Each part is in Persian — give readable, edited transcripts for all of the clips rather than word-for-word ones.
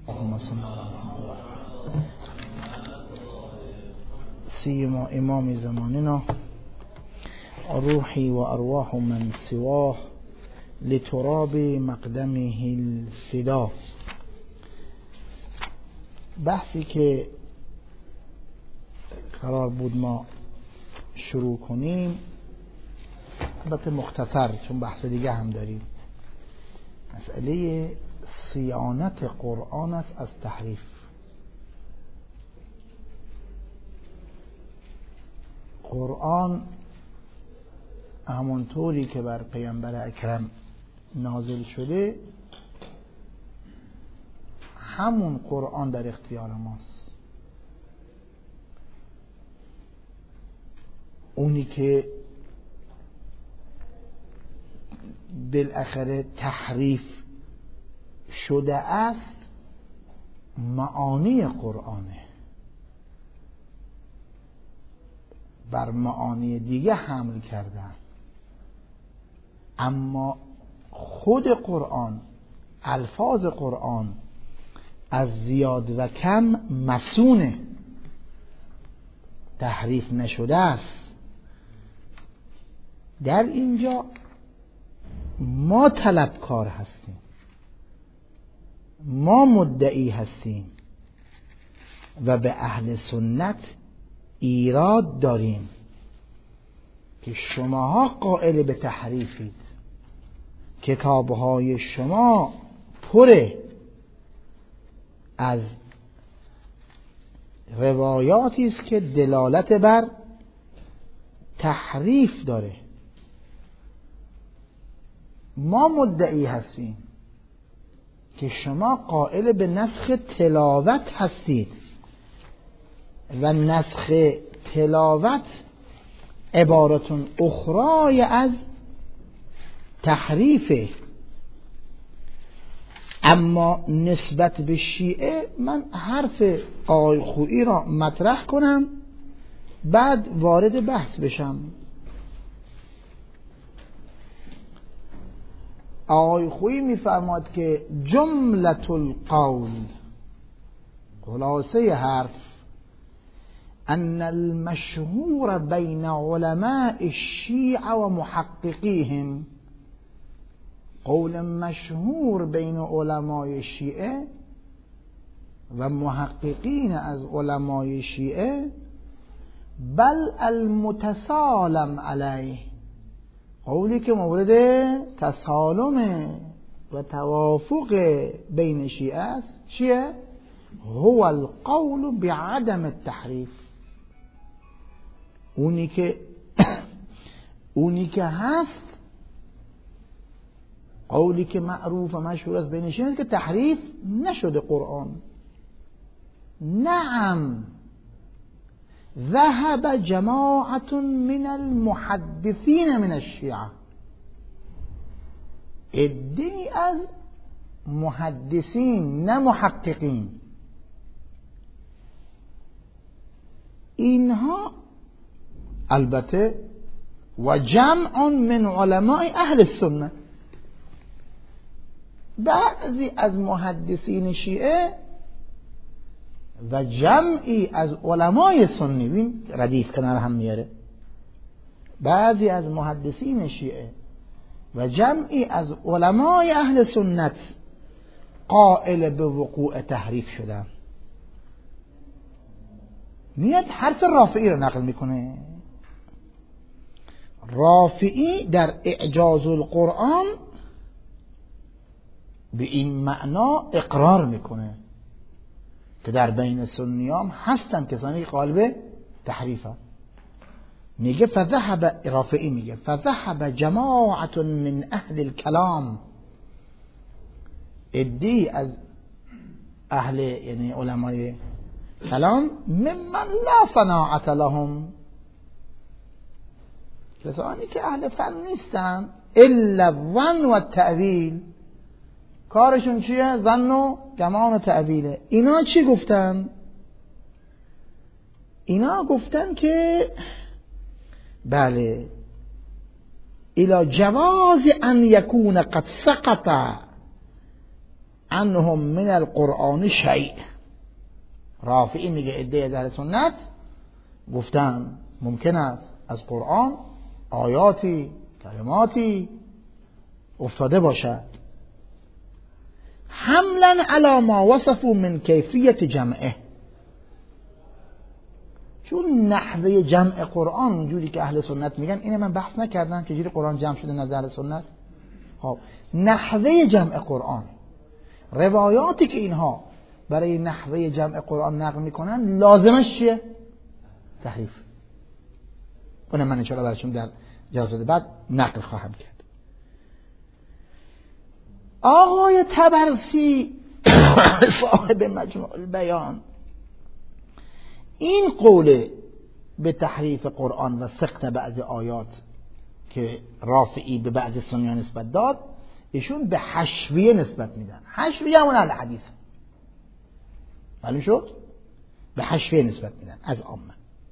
اللهم صل علی سيما امام زماننا روحي وارواح من سواه لتراب مقدمه الفدا. بحثی که قرار بود ما شروع کنیم، البته مختصر چون بحث دیگه هم داریم، مسئله صیانت قرآن است از تحریف. قرآن همونطوری که بر پیامبر اکرم نازل شده، همون قرآن در اختیار ماست. اونی که بالاخره تحریف شده است معانی قرآنه، بر معانی دیگه حمل کردن، اما خود قرآن، الفاظ قرآن از زیاد و کم مسونه، تحریف نشده است. در اینجا ما طلبکار هستیم، ما مدعی هستیم و به اهل سنت ایراد داریم که شماها قائل به تحریفید، کتابهای شما پره از روایاتی است که دلالت بر تحریف داره. ما مدعی هستیم که شما قائل به نسخ تلاوت هستید و نسخ تلاوت عبارتون اخرای از تحریفه. اما نسبت به شیعه من حرف آقای خویی را مطرح کنم، بعد وارد بحث بشم. آقای خویی می‌فرماد که جملة القول، خلاصه حرف، ان المشهور بین علماء الشیعة و محققیهم، قول مشهور بین علمای شیعه و محققین از علمای شیعه، بل المتسالم علیه، قولی که مورد تسالم و توافق بین شیعه است، چیه؟ هو القول بعدم التحریف. اونی که هست، قولی که معروف و مشهور است بین شیعه است که تحریف نشده قرآن. نعم ذهب جماعت من المحدثین من الشیعه، عده‌ای از محدثین نه محققین، اینها البته و جمع من علماء اهل السنه، بعضی از محدثین شیعه و جمعی از علمای سنی، بین ردیف کنار هم میاره، بعضی از محدثین شیعه و جمعی از علمای اهل سنت قائل به وقوع تحریف شدن. میاد حرف رافعی رو نقل میکنه. رافعی در اعجاز القرآن به این معنا اقرار میکنه که در بین سنیام هستن کسانی که قائل به تحریف هستند. میگه رافعی میگه فذهب جماعت من اهل الكلام، عده‌ای از اهل یعنی علمای کلام، ممن لا صناعة لهم، کسانی که اهل فن نیستن، الا الظن و التأویل، کارشون چیه؟ ظن و گمان و تأویله. اینا چی گفتن؟ اینا گفتن که بله الى جواز ان یکون قد سقط عنهم من القرآن شیء. رافعی میگه عده از اهل سنت گفتن ممکن است از قرآن آیاتی کلماتی افتاده باشد، حملا علی ما وصفوا من کیفیت جمعه، چون نحوه جمع قرآن اونجوری که اهل سنت میگن، اینه من بحث نکردم که چجوری قرآن جمع شده نزد اهل سنت. خب نحوه جمع قرآن، روایاتی که اینها برای نحوه جمع قرآن نقل میکنن لازمش چیه؟ تحریف. اونم من انشاءالله براشون در جلسات بعد نقل خواهم کرد. آقای طبرسی صاحب مجموع البیان این قول به تحریف قرآن و سقط بعض آیات که رافعی به بعض سنیان نسبت داد، ایشون به حشویه نسبت میدن. حشویه همون اهل حدیث، معلوم شد؟ به حشویه نسبت میدن از عامه.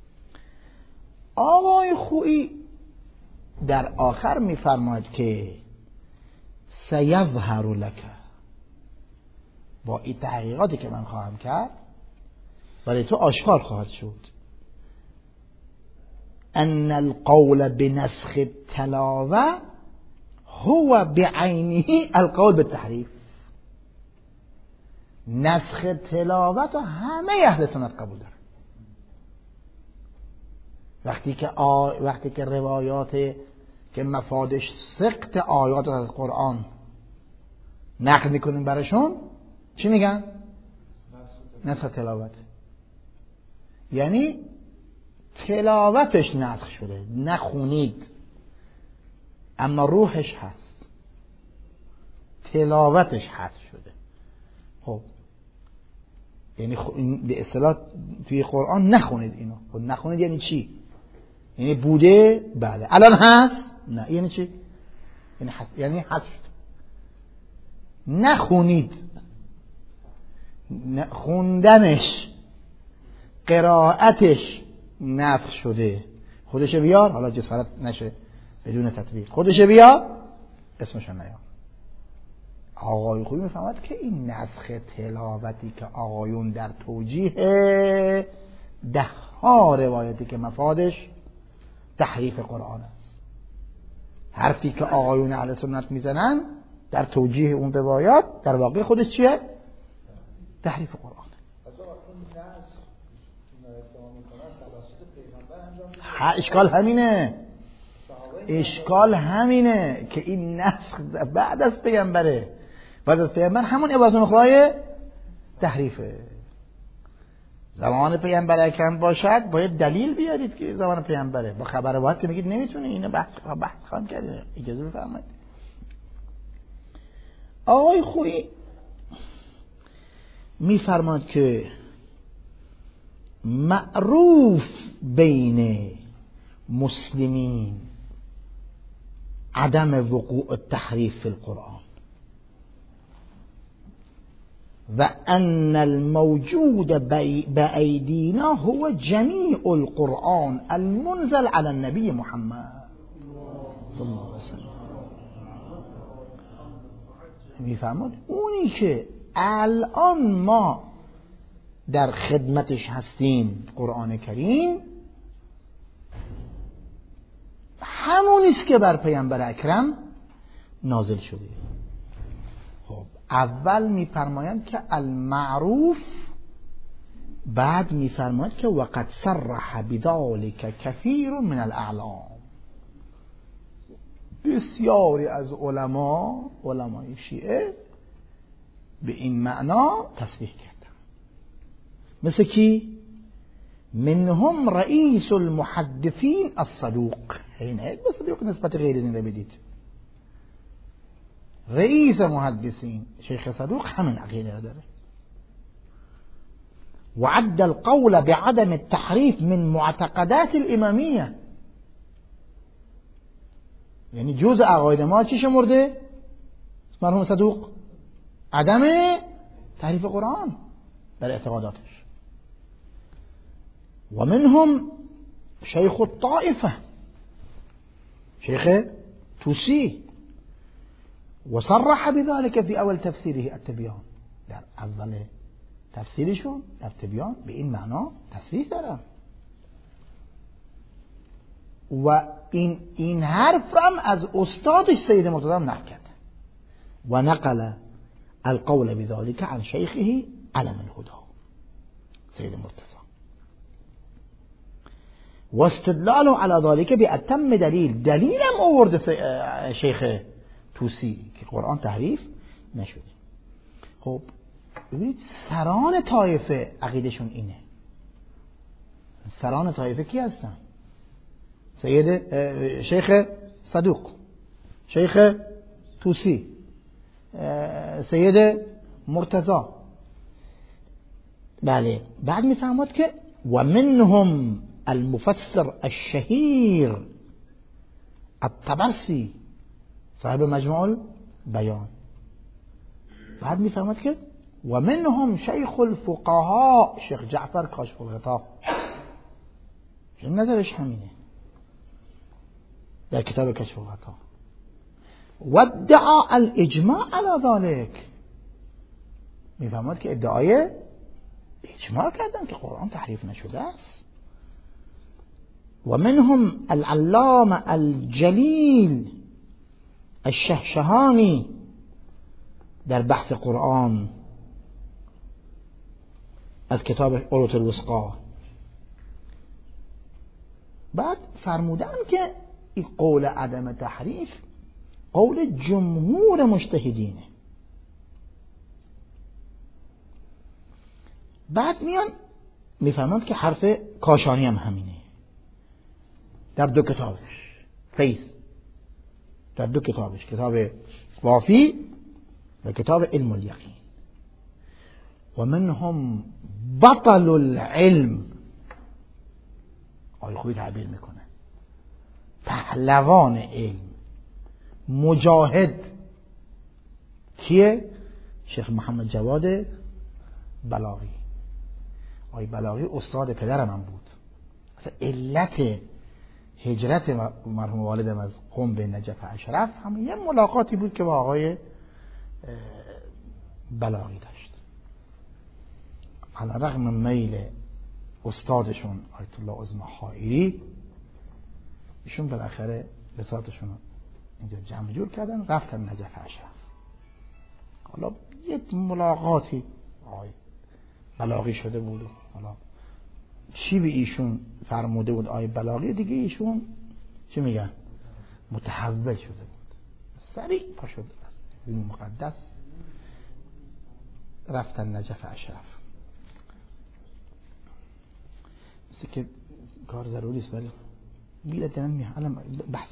آقای خویی در آخر میفرماید که سیظهر لک، با این تحقیقاتی که من خواهم کرد برای تو آشکار خواهد شد، ان القول بنسخ التلاوه هو بعینه القول بالتحریف. نسخ تلاوت همه اهل سنت قبول دارن. وقتی که روایات که مفادش سقط آیات از قرآن نقل میکنیم براشون، چی میگن؟ نسخ تلاوت، یعنی تلاوتش نسخ شده، نخونید اما روحش هست، تلاوتش هست شده. خب یعنی به اصطلاح توی قرآن نخونید اینو. خب نخونید یعنی چی؟ یعنی بوده بله، الان هست نه، یعنی چی؟ یعنی هست شده. نخونید، خوندنش قرائتش نسخ شده. خودش بیار، حالا جسارت نشه بدون تطبیق، خودش بیار اسمش نیار. آقای خویی میفهمد که این نسخ تلاوتی که آقایون در توجیه ده ها روایتی که مفادش تحریف قرآن است، حرفی که آقایون اهل سنت میزنن در توجیه اون روایات در واقع خودش چیه؟ تحریف قرآن. اشکال همینه، اشکال همینه که این نسخ بعد از پیامبره، بعد از پیامبر همون عبادت مخلای تحریفه. زمان پیامبر اکرم باشد باید دلیل بیارید که زمان پیامبره. با خبر واحد که میگید نمیتونه، اینو بحث خواهم کرد، اجازه بفرمایید. آقای خویی میفرماد که معروف بین مسلمین عدم وقوع التحریف في القرآن و ان الموجود بأيدينا هو جميع القرآن المنزل على النبي محمد صلی الله علیه وسلم. میفرماد اونی که الان ما در خدمتش هستیم، قرآن کریم، همونیست که بر پیامبر اکرم نازل شده. خب اول میفرمایند که المعروف، بعد میفرمایند که وقد صرح بذلك كثير من الاعلام. بسیاری از علمای شیعه به این معنا تصریح کردن. مثل کی؟ منهم رئیس المحدثین الصدوق. این عید به صدوق نسبت غیر این رو بدید. رئیس محدثین شیخ صدوق همین عقیده رو داره. وعد القول بعدم التحریف من معتقدات الامامیه، یعنی جزء عقاید ما چی شمرده مرحوم صدوق؟ عدم تحریف قرآن در اعتقاداتش. و منهم شیخ الطائفه شیخ توسی وصرح بذلك في اول تفسيره التبيان. در اول تفسیرشون در تبیان به این معنا تصریح دارن و این حرف هم از استادش سید مرتضی هم نقل کرده و نقل القول بذلك عن شیخه علم الهدى سید مرتضی و استدلاله على ذلك بأتم دلیل هم آورد شیخ توسی که قرآن تحریف نشده. خب ببینید سران طایفه عقیدشون اینه. سران طایفه کی هستن؟ شیخ صدوق، شیخ توسی، سید مرتضی. بله بعد میفهمد که و منهم المفسر الشهیر الطبرسی صاحب مجموع البیان. بعد میفهمد که و منهم شیخ الفقهاء شیخ جعفر کاشف الغطا. نظرش همینه در کتاب کاشف الغطا. و ادعا الاجماع على ذلك. میفهمد که ادعای اجماع کردن که قرآن تحریف نشده است. و منهم العلامه الجلیل الشهشهانی در بحث قرآن از کتاب عروة الوثقی. بعد فرمودن که این قول عدم تحریف قول جمهور مجتهدینه. بعد میان میفهمند که حرف کاشانی هم همینه در دو کتابش فیض، در دو کتابش، کتاب وافی و کتاب علم الیقین. و منهم بطل العلم، آیه خوبی تعبیر میکنه، پهلوان علم، مجاهد کیه؟ شیخ محمد جواد بلاغی. آیه بلاغی استاد پدرم هم بود. علت هجرت مرحوم والدم از قم به نجف اشرف هم یه ملاقاتی بود که با آقای بلاغی داشت. علی رغم میل استادشون آیت الله عظمی حائری، ایشون بالاخره بساطشون اینجا جمع جور کردن، رفتن نجف اشرف. حالا یک ملاقاتی آقای بلاغی شده بود، حالا چی به ایشون فرموده بود آیه بلاغی دیگه، ایشون چی میگن متحول شده بود، سریع پا شد از این مقدس رفتن نجف اشرف. مثل که کار ضروری است ولی بیله دارم میام بحث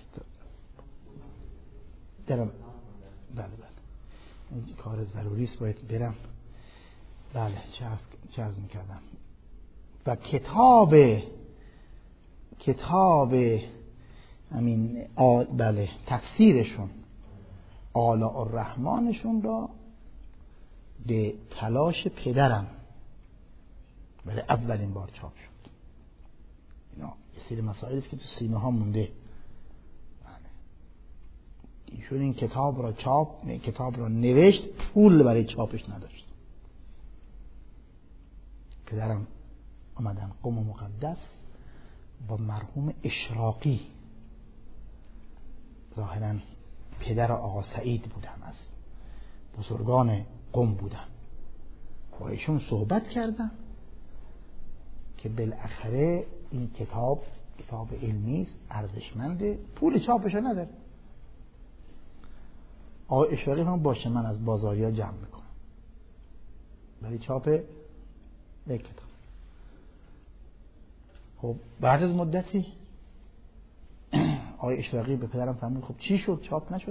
دارم. بله کار ضروری است باید برم. بله چه عرض میکردم. و کتاب همین بله تفسیرشون آلاء الرحمنشون را به تلاش پدرم برای اولین بار چاپ شد. اینا یه سری مسائلی که تو سینه ها مونده. ایشون این کتاب را نوشت، پول برای چاپش نداشت. پدرم آمدن قم مقدس با مرحوم اشراقی، ظاهرا پدر آقا سعید بودن، از بزرگان قم بودن، با ایشون صحبت کردن که بالاخره این کتاب علمی است، ارزشمنده، پول چاپش نداره. آقا اشراقی هم باشه من از بازاریا جمع میکنم برای چاپ یک کتاب. خب بعد از مدتی آقای اشراقی به پدرم فرمود خب چی شد چاپ نشد؟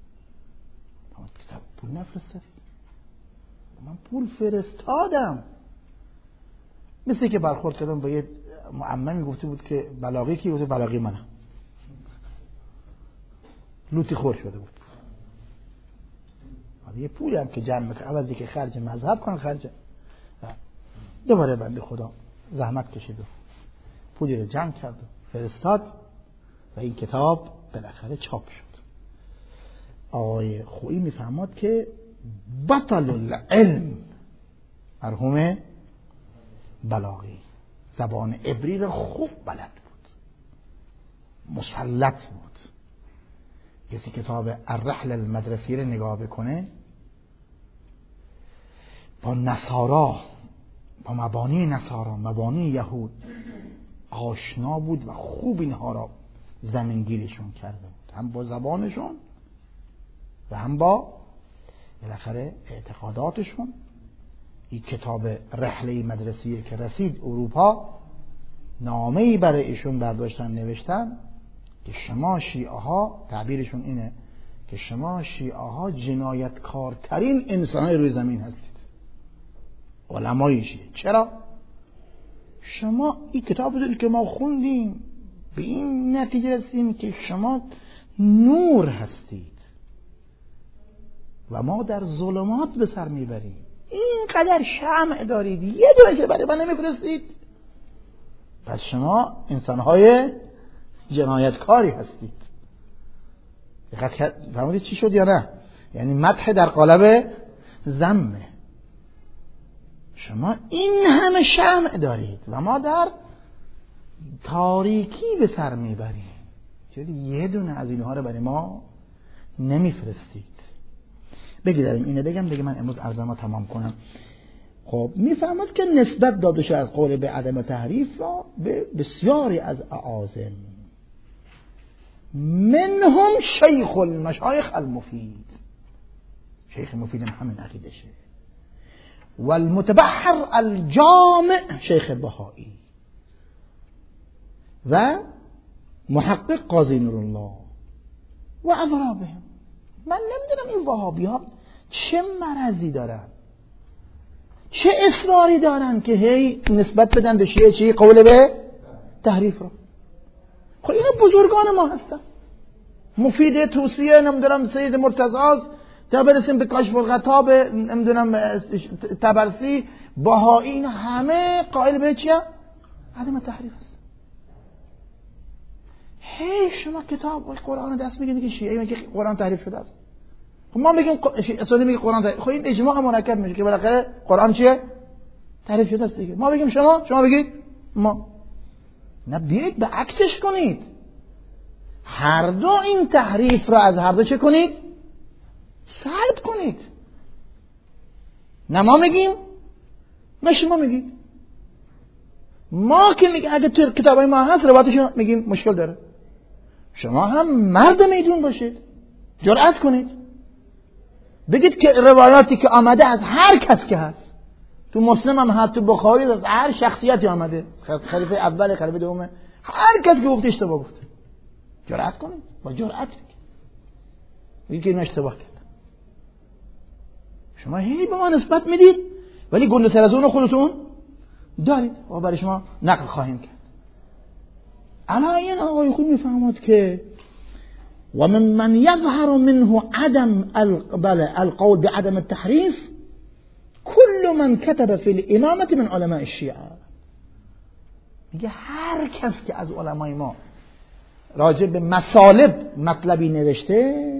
کتاب پول نفرستاد. من پول فرستادم. مثل که برخورد کردم با یه معممی گفته بود که بلاغی کی؟ گفته بلاغی منم. لوتی خور شده بود. یه پولی هم که جمع میکنه عوضی که خرج مذهب کنه خرج دوباره بنده خدا زحمت کشید و پولی رو جمع کرد و فرستاد و این کتاب بالاخره چاپ شد. آقای خویی میفهمد که بطل العلم مرحوم بلاغی زبان عبری رو خوب بلد بود، مسلط بود. کسی کتاب الرحل المدرسی رو نگاه بکنه، با نصارا، با مبانی نصارا، مبانی یهود آشنا بود و خوب اینها را زمینگیرشون کرده بود، هم با زبانشون و هم با بالاخره اعتقاداتشون. این کتاب رحله مدرسی که رسید اروپا، نامه‌ای برای ایشون برداشتن نوشتن که شما شیعه ها، تعبیرشون اینه که شما شیعه ها جنایتکارترین انسان‌های روی زمین هستید، علمای شیعه. چرا؟ شما این کتاب رو که ما خوندیم به این نتیجه رسیدیم که شما نور هستید و ما در ظلمات به سر میبریم. اینقدر شمع دارید، یه دونه که برای من نمیفرستید، پس شما انسانهای جنایتکاری هستید. دقت فرمودید چی شد یا نه؟ یعنی مدح در قالب ذمه. شما این همه شمع دارید و ما در تاریکی به سر میبریم، چرا یه دونه از اینها رو برای ما نمیفرستید؟ بگذاریم اینه بگم دیگه من امروز عرضمو تمام کنم. خب میفهمد که نسبت داده شده از قول به عدم تحریف را به بسیاری از اعاظم، منهم شیخ المشایخ المفید، شیخ مفید همین عقیدشه، و المتبحر الجامع شیخ بهایی و محقق قاضی نورالله و اضرابهم. من نمیدونم این وهابی ها چه مرضی دارن، چه اصراری دارن که هی نسبت بدن به شیعه چی؟ قول به تحریف رو. خب اینا بزرگان ما هستن، مفید توصیه، نمیدونم سید مرتضی تا برسیم به کاشف الغطا، نمیدونم طبرسی، بهایی، این همه قائل به چیه؟ عدم تحریف است. هی شما کتاب قرآن دست میگیرید که شیعه میگه قرآن تحریف شده است. خب ما میگیم اصلا میگه قرآن تحریف، خب این اجماع مرکب میشه که بالاخره قرآن چیه؟ تحریف شده است دیگه. ما بگیم شما بگید ما. نه، بیایید به عکسش کنید، هر دو این تحریف را از هر دو چه کنید؟ سلب کنید. نه ما میگیم نه شما میگید. ما که میگه اگه تو کتابای ما هست روایتش میگیم مشکل داره. شما هم مرد میدون باشید، جرأت کنید بگید که روایاتی که آمده از هر کس که هست، تو مسلم هم هست، تو بخاری از هر شخصیتی آمده، خلیفه اول، خلیفه دوم، هر کس که گفته اشتباه گفته، جرأت کنید، با جرأت بگید که این اشتباه کرد. شما هی به ما نسبت میدید ولی گنده تر از اون خودتون دارید و برای شما نقل خواهیم کرد. الان این آقای خوب میفهمد که و من یظهر منه عدم القول بعدم التحریف كل من كتب في الامامه من علماء الشیعه. میگه هر کس که از علمای ما راجع به مصالب مطلبی نوشته،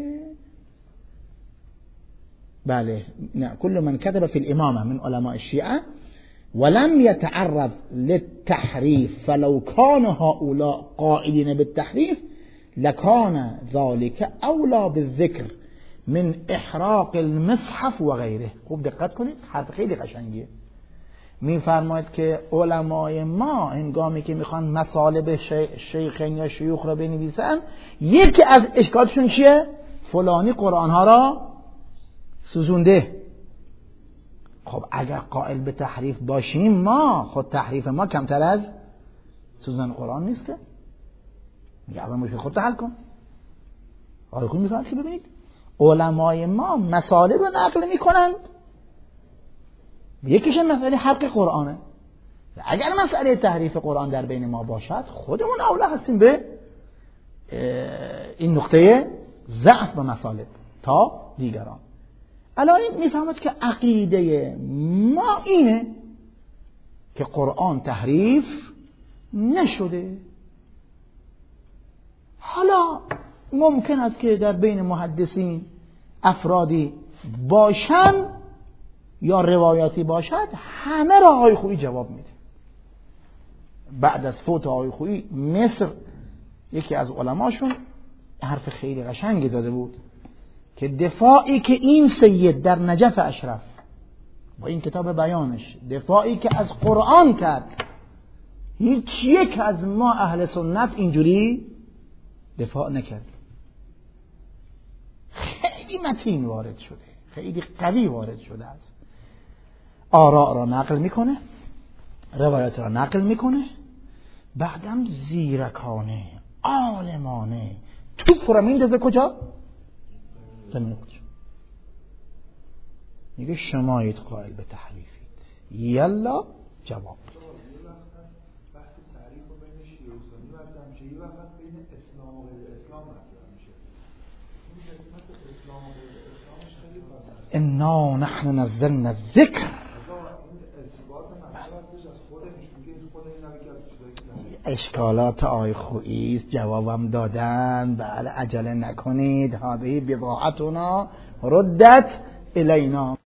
بله، نه، كل من كتب في الامامه من علماء الشیعه ولم يتعرض للتحريف فلو كان هؤلاء قائلين بالتحريف لكان ذلك أولى بالذكر من إحراق المصحف وغيره. خوب دقت کنید، حرف خیلی قشنگیه. میفرماید که علمای ما هنگامی که میخوان مصالب شیخین یا شیوخ را بنویسن، یکی از اشکالشون چیه؟ فلانی قرآن ها را سوزونده. خب اگر قائل به تحریف باشیم ما، خود تحریف ما کمتر از سوزن قرآن نیست که؟ میگه اول مشکل خودت حل کن. آقای خود میفهمد که ببینید علمای ما مسائل رو نقل میکنند، یکیش مسئله حق قرآنه. اگر مسئله تحریف قرآن در بین ما باشد، خودمون اولا هستیم به این نقطه ضعف و مسائل تا دیگران. الان میفهمد که عقیده ما اینه که قرآن تحریف نشده. حالا ممکن است که در بین محدثین افرادی باشن یا روایاتی باشد، همه را آقای خویی جواب میده. بعد از فوت آقای خویی مصر یکی از علماشون حرف خیلی قشنگی داده بود که دفاعی که این سید در نجف اشرف با این کتاب بیانش دفاعی که از قرآن کرد، هیچ یک از ما اهل سنت اینجوری دفاع نکرد. خیلی متین وارد شده، خیلی قوی وارد شده است. آراء را نقل میکنه، روایت را نقل میکنه، بعدم زیرکانه عالمانه توپ را میندازه کجا؟ زمین کجا؟ میگه شمایید قائل به تحریفید، یلا جواب. انا نحن نزلنا الذکر. اشکالات آی خویی جوابم دادن. بله عجله نکنید، هذه بضاعتنا ردت الینا.